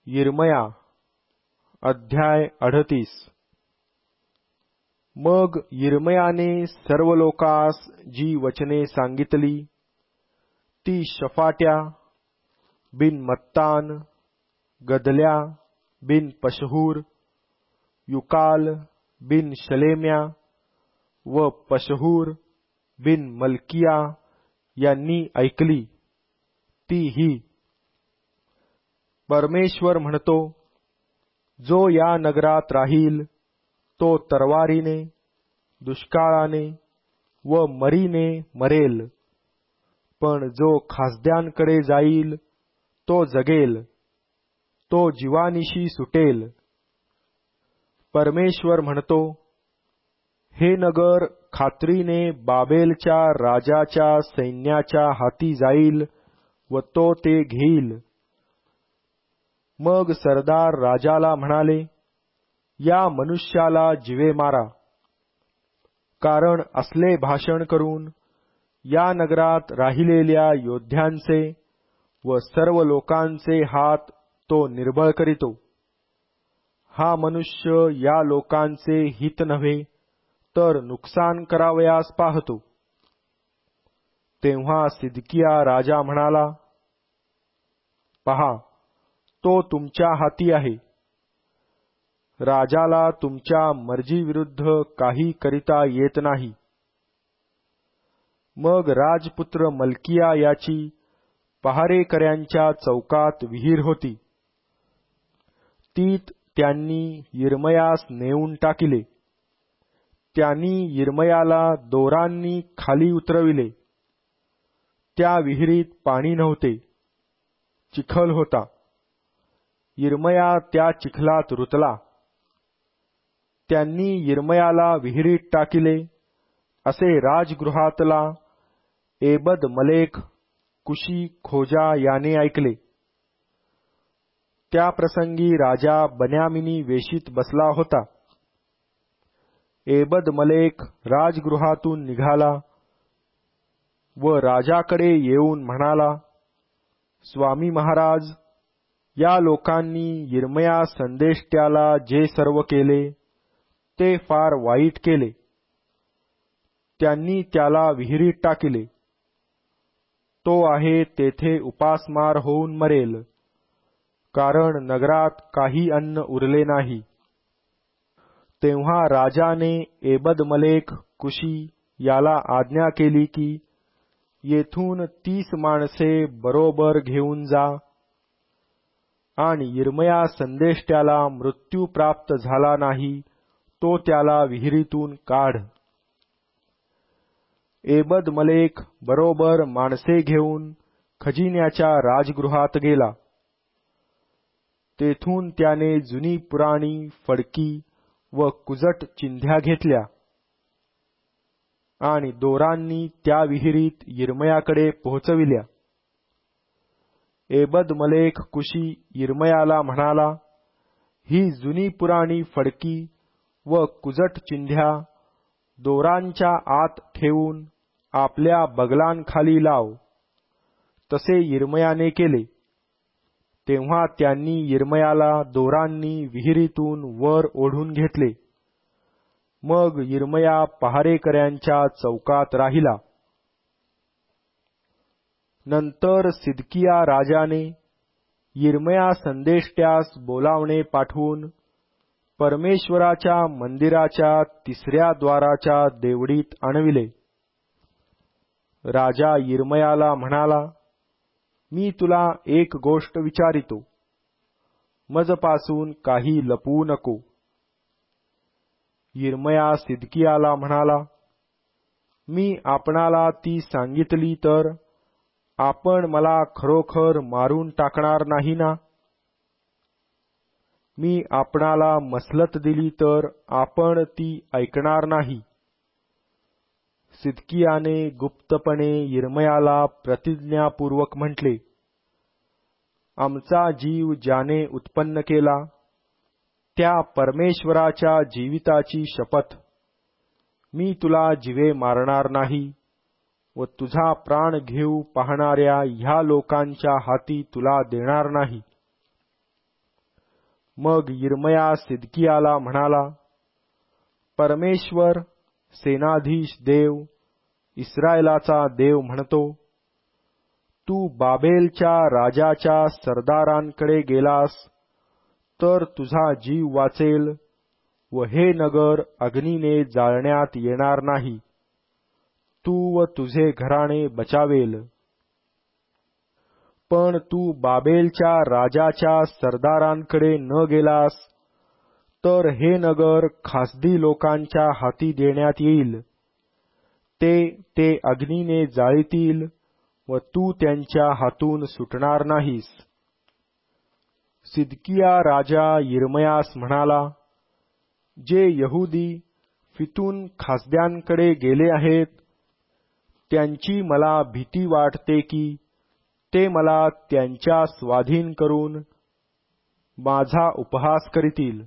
यिर्मया अध्याय 38। मग यिर्मयाने सर्व लोकास जी वचने सांगितली ती शफाट्या बिन मत्तान, गदल्या बिन पशहूर, युकाल बिन शलेम्या व पशहूर बिन मल्किया यांनी ऐकली ती ही, परमेश्वर म्हणतो, जो या नगरात राहील तो तरवारीने, दुष्काळाने व मरीने मरेल, पण जो खासद्यांकडे जाईल तो जगेल, तो जीवानिशी सुटेल। परमेश्वर म्हणतो, हे नगर खात्रीने बाबेलच्या राजाच्या सैन्याच्या हाती जाईल व तो ते घेईल। मग सरदार राजाला म्हणाले, या मनुष्याला जीवे मारा, कारण असले भाषण करून या नगरात राहिलेल्या योद्ध्यांचे व सर्व लोकांचे हात तो निर्बळ करीतो। हा मनुष्य या लोकांचे हित नव्हे तर नुकसान करावयास पाहतो। तेव्हा सिदकिया राजा म्हणाला, पहा, तो तुमच्या हाती आहे। राजाला तुमच्या मर्जीविरुद्ध काही करिता येत नाही। मग राजपुत्र मल्किया याची पहारेकऱ्यांच्या चौकात विहीर होती, तीत त्यांनी यिर्मयास नेऊन टाकिले। त्यांनी यिर्मयाला दोरांनी खाली उतरविले। त्या विहिरीत पाणी नव्हते, चिखल होता। यिर्मया त्या चिखलात रुतला। त्यांनी यिर्मयाला विहिरीत टाकिले असे राजगृहातला एबद मलेक कुशी खोजा याने ऐकले। त्या प्रसंगी राजा बन्यामिनी वेशीत बसला होता। एबद मलेक राजगृहातून निघाला व राजाकडे येऊन म्हणाला, स्वामी महाराज, या लोकांनी यिर्मया संदेष्ट्याला जे सर्व केले ते फार वाईट केले। त्यांनी त्याला विहिरीत टाकिले। तो आहे तेथे उपासमार होऊन मरेल, कारण नगरात काही अन्न उरले नाही। तेव्हा राजाने एबद मलेक कुशी याला आज्ञा केली की येथून 30 माणसे बरोबर घेऊन जा आणि यिर्मया संदेष्ट्याला मृत्यू प्राप्त झाला नाही तो त्याला विहिरीतून काढ। एबद मलेक बरोबर माणसे घेऊन खजिन्याच्या राजगृहात गेला। तेथून त्याने जुनी पुराणी फडकी व कुजट चिंध्या घेतल्या आणि दोरांनी त्या विहिरीत यिर्मयाकडे पोहोचविल्या। एबद मलेक कुशी यिर्मयाला म्हणाला, ही जुनी पुराणी फडकी व कुजट चिंध्या दोरांच्या आत ठेवून आपल्या बगलांखाली लाव। तसे यिर्मयाने केले। तेव्हा त्यांनी यिर्मयाला दोरांनी विहिरीतून वर ओढून घेतले। मग यिर्मया पहारेकऱ्यांच्या चौकात राहिला। नंतर सिदकिया राजाने यिर्मया संदेष्ट्यास बोलावणे पाठवून परमेश्वराच्या मंदिराच्या 3ऱ्या द्वाराच्या देवडीत आणविले। राजा यिर्मयाला म्हणाला, मी तुला एक गोष्ट विचारितो, मजपासून काही लपवू नको। यिर्मया सिदकियाला म्हणाला, मी आपणाला ती सांगितली तर आपण मला खरोखर मारून टाकणार नाही ना? मी आपणाला मसलत दिली तर आपण ती ऐकणार नाही। सिदकियाने गुप्तपणे यिर्मयाला प्रतिज्ञापूर्वक म्हटले, आमचा जीव ज्याने उत्पन्न केला त्या परमेश्वराच्या जीविताची शपथ, मी तुला जीवे मारणार नाही व तुझा प्राण घेऊ पाहणाऱ्या ह्या लोकांच्या हाती तुला देणार नाही। मग यिर्मया सिदकियाला म्हणाला, परमेश्वर सेनाधीश देव, इस्रायलाचा देव म्हणतो, तू बाबेलच्या राजाच्या सरदारांकडे गेलास तर तुझा जीव वाचेल व हे नगर अग्नीने जाळण्यात येणार नाही, तू व तुझे घराणे बचावेल. पण तू बाबेलच्या राजाच्या सरदारांकडे न गेलास तर हे नगर खासदी लोकांच्या हाती देण्यात येईल. ते अग्नीने जाळीतील व तू त्यांच्या हातून सुटणार नाहीस. सिदकिया राजा यिर्मयास म्हणाला, जे यहुदी फितून खासद्यांकडे गेले आहेत, त्यांची मला भीती वाटते की ते मला त्यांच्या स्वाधीन करून माझा उपहास करीतील.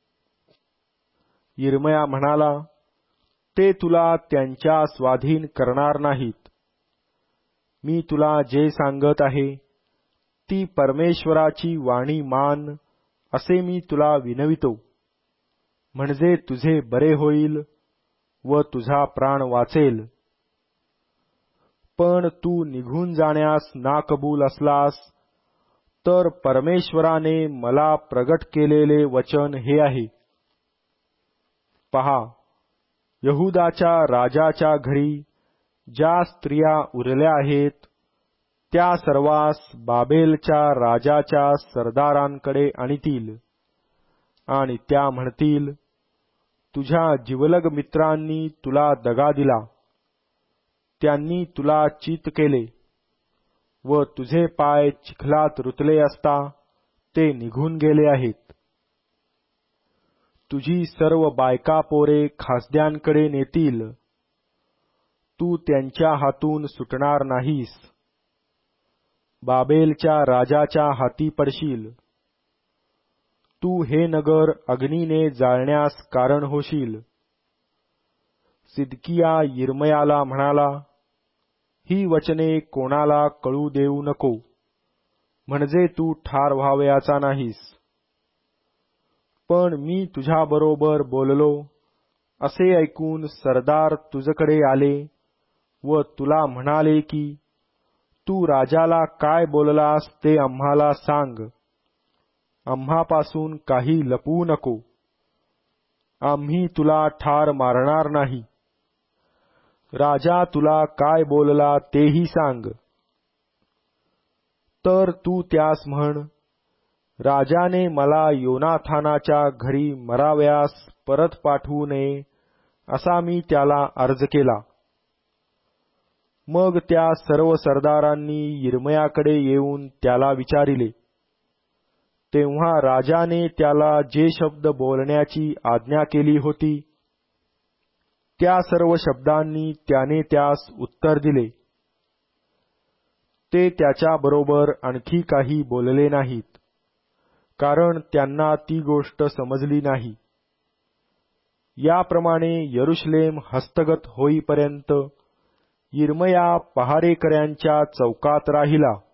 यिर्मया म्हणाला, ते तुला त्यांच्या स्वाधीन करणार नाहीत. मी तुला जे सांगत आहे ती परमेश्वराची वाणी मान, असे मी तुला विनवितो, म्हणजे तुझे बरे होईल व तुझा प्राण वाचेल. पण तू निघून जाण्यास नाकबूल असलास तर परमेश्वराने मला प्रगट केलेले वचन हे आहे, पहा, यहुदाच्या राजाच्या घरी ज्या स्त्रिया उरल्या आहेत त्या सर्वांस बाबेलच्या राजाच्या सरदारांकडे आणतील आणि त्या म्हणतील, तुझ्या जिवलग मित्रांनी तुला दगा दिला, त्यांनी तुला चीत केले व तुझे पाय चिखलात रुतले असता ते निघून गेले आहेत. तुझी सर्व बायका पोरे खासद्यांकडे नेतील, तू त्यांच्या हातून सुटणार नाहीस. बाबेलच्या राजाच्या हाती पडशील. तू हे नगर अग्नीने जाळण्यास कारण होशील. सिदकिया यिर्मयाला म्हणाला, ही वचने कोणाला कळू देऊ नको, म्हणजे तू ठार व्हावयाचा नाहीस. पण मी तुझ्याबरोबर बोललो असे ऐकून सरदार तुझकडे आले व तुला म्हणाले की, तू राजाला काय बोललास ते आम्हाला सांग, आम्हापासून काही लपवू नको, आम्ही तुला ठार मारणार नाही. राजा तुला काय बोलला तेही सांग. तर तू त्यास म्हण, राजाने मला योनाथानाच्या घरी मराव्यास परत पाठवू नये असा मी त्याला अर्ज केला. मग त्या सर्व सरदारांनी यिर्मयाकडे येऊन त्याला विचारिले. तेव्हा राजाने त्याला जे शब्द बोलण्याची आज्ञा केली होती त्या सर्व शब्दांनी त्याने त्यास उत्तर दिले. ते त्याच्याबरोबर आणखी काही बोलले नाहीत, कारण त्यांना ती गोष्ट समजली नाही. याप्रमाणे यरूशलेम हस्तगत होईपर्यंत यिर्मया पहारेकऱ्यांच्या चौकात राहिला.